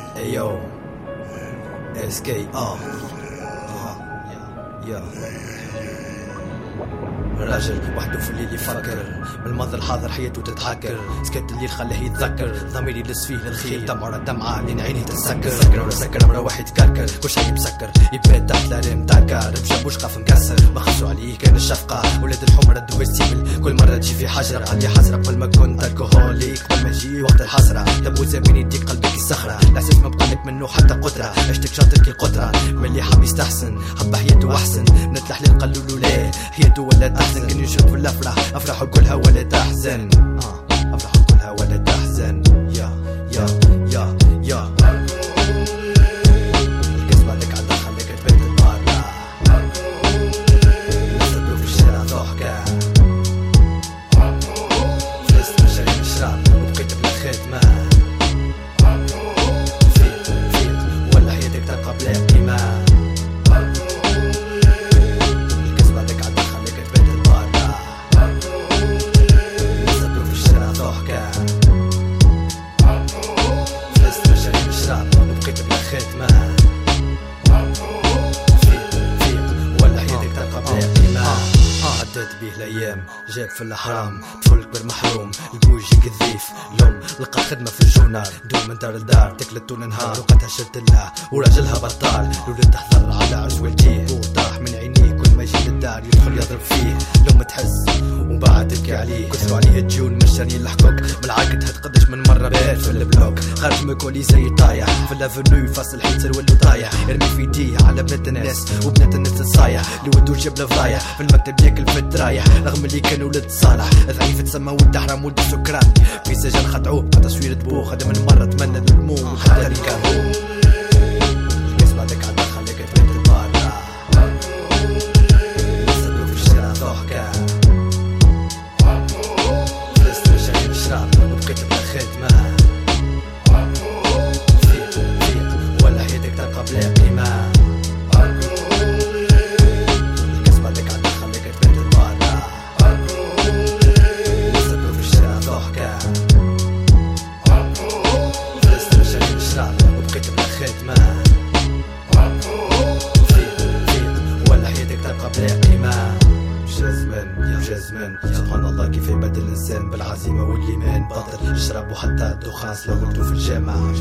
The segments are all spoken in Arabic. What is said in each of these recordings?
Ayo SKR راجل وحده في الليل يفكر بالماضي الحاضر حياته تتحكر سكت الليل خلاه يتذكر ضميري لص فيه للخير دمعة دمعة لين عيني تتسكر سكر ولا سكر مرة واحد يتكركر كل شي مسكر يبات تحت لارم تاكر بجابوش قاف مكسر ما خسوا عليه كان الشفقة ولاد الحمر ردوا السيبل كل مرة تجي في حجرة قال لي حسرة قبل ما كنت الكهوليك قبل ما يجي وقت الحسرة تبو زمان يديك قلبك الصخرة الإحساس ما بقالك منه حتى قدرة عشتك شاطر كي القدرة من اللي حب يستحسن حب حياته أحسن نتلح لي قالوا له لا حياته ولا تحزن كان يشوف الأفراح أفراحه كلها ولا تحزن أفراحه كلها ولا تحزن يا الكذبة لك عدا خليك تبيت البارة الناس تدور في الشارع ضحكة فلست مشاري نشرب وبقيت بلا خاتمة فيق ولا حياتك تبقى بلا قيمة وبقيت بلا خاتمة فيق ولا حياتك تبقى بلا قيمة عدت بيه الايام جاب في الحرام طفل كبر محروم البوج كذيف لوم لقى خدمة في الجونار دوم من دار لدار تكلت طول النهار وقتها شرت الله وراجلها بطال الولد تحضر على عرس والديه وطاح من عينيه كل ما يجي للدار يدخل يضرب فيه لو ما تحس وبعد تبكي عليه كثروا عليه الديون مشاني الحقوق بالعاقد هتقدش من مرة بات في البلوك خارج مكولي زي طايح في الافنيو فاصل حيت ولو طايح يرمي في يديه على بنات الناس وبنات الناس تصايح اللي ودو جاب لفضايح في المكتب ياكل في الدرايح رغم اللي كان ولد صالح ضعيف تسمى ولد حرام ولد سكران في سجن خدعوه تصوير دبوه خدم من مرة تمنى الموت وخدها الكارو الكاس بعدك عدا خليك تبيت البارة الناس تدور في الشارع ضحكة فلست مشاري نشرب وبقيت بلا خاتمة فيق ولا حياتك تبقى بلا قيمة وبقيت بلا خاتمة فيق ولا حياتك تبقى بلا قيمة جزمن سبحان الله كيف يبدل الإنسان بالعزيمة والإيمان بطل يشرب وحتى الدخان سلوته في الجامعة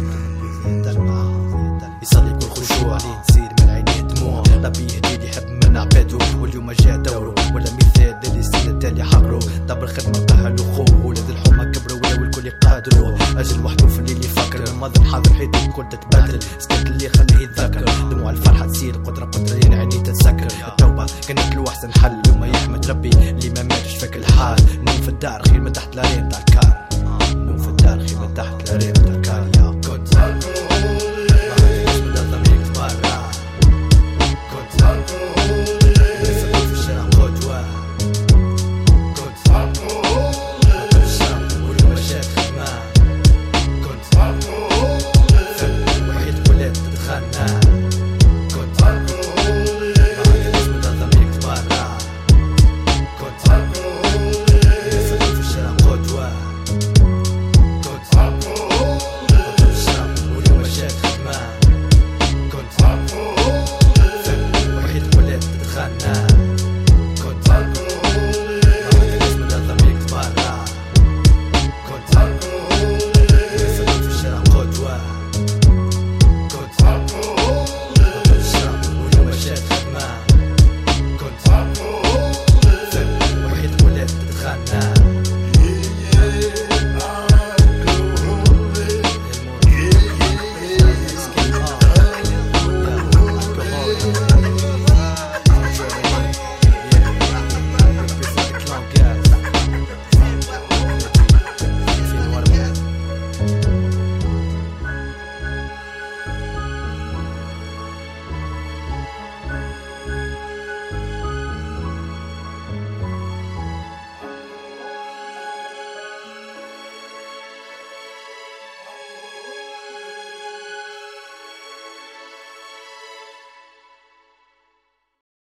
يصلي بكل خشوع يصير من عينيه دموع ربي يهدي يحب من عباده واليوم جاء دوره ولا مثال اللي السنة التالي حقره دبر خدمة قهل وخوه ولاد الحومة كبروا ولا والكل يقادروا أجل وحده في الليل يفكر الماضي الحاضر حياته الكل تتبادل سكت اللي خليه يتذكر دموع الفرحة تصير قدرة ين عيني تتسكر التوبة كانت له أحسن حل وما يحمد ربي اللي ما ماتش فاك الحال نوم في الدار خير من تحت العين تاع الكار